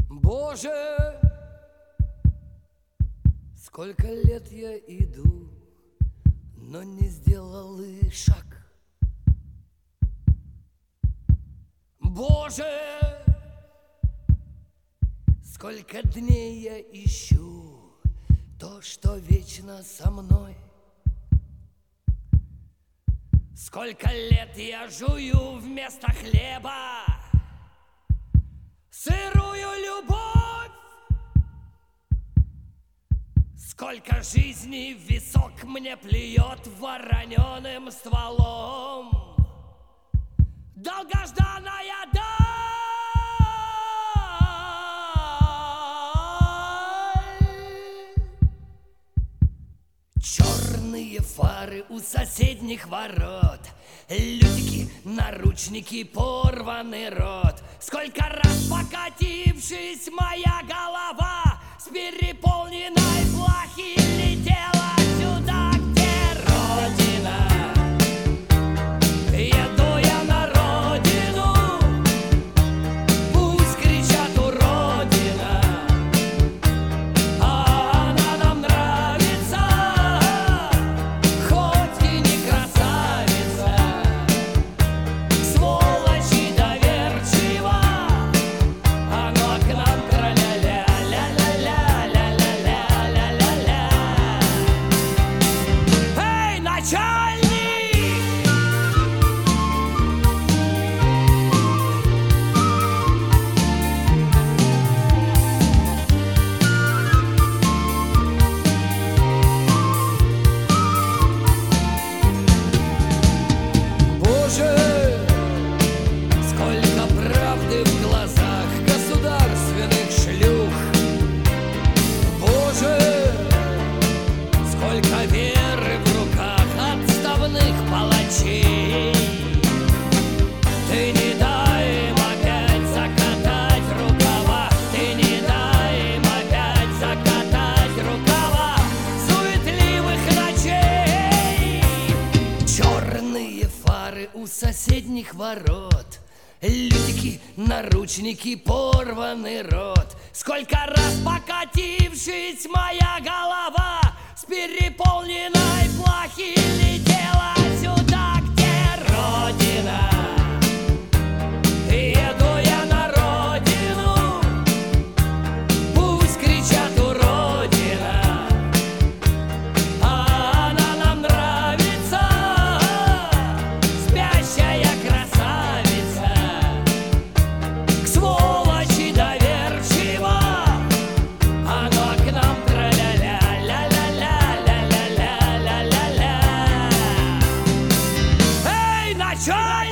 Боже, сколько лет я иду, но не сделал и шаг. Боже, сколько дней я ищу то, что вечно со мной. Сколько лет я жую вместо хлеба сырую любовь. Сколько жизней в висок мне плюет вороненым стволом долгожданная даль. Черные фары у соседних ворот, лютики, наручники, порванный рот. Сколько раз покатившись, моя голова с переполненной плахи летела сюда, где Родина. Еду я на родину, пусть кричат уродина, а она нам нравится, хоть и не красавица. Сволочь и доверчива, оно к нам тра-ля-ля, ля-ля-ля-ля-ля-ля-ля-ля-ля. Эй, начальник! Боже, сколько правды в глазах государственных шлюх. Боже, сколько веры в руках отставных палачей. Ты не дай им опять закатать рукава, ты не дай им опять закатать рукава суетливых ночей. Черные фары у соседних ворот, лютики, наручники, порванный рот. Сколько раз покатившись, моя голова с переполненной плахи летела сюда, где Родина. Еду я на родину, пусть кричат уродина, а она нам нравится, спящая красавица. К сволочи доверчива, оно к нам тра-ля-ля, ля-ля-ля-ля-ля-ля-ля-ля-ля. Эй, начальник!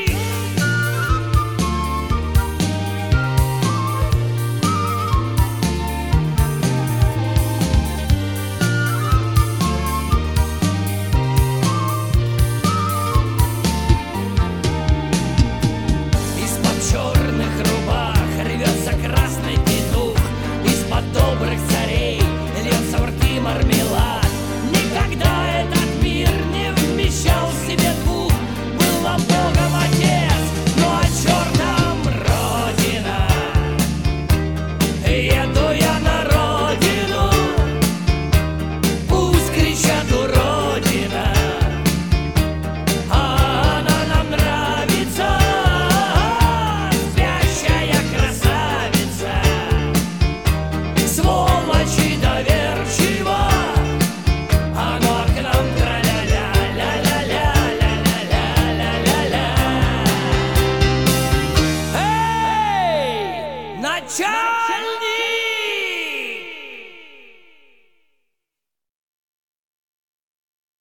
Из-под черных рубах рвется красный петух, из-под добрых царей льется в рты мармелад. Никогда этот мир не вмещал в себе двух. Был нам Богом Отец, ну а чертом Родина. Еду я на родину, пусть кричат уродина, а она нам нравится, спящая красавица. Сволочь и доверчива, оно к нам тра-ля-ля, ля-ля-ля-ля-ля-ля-ля-ля. Эй, начальник!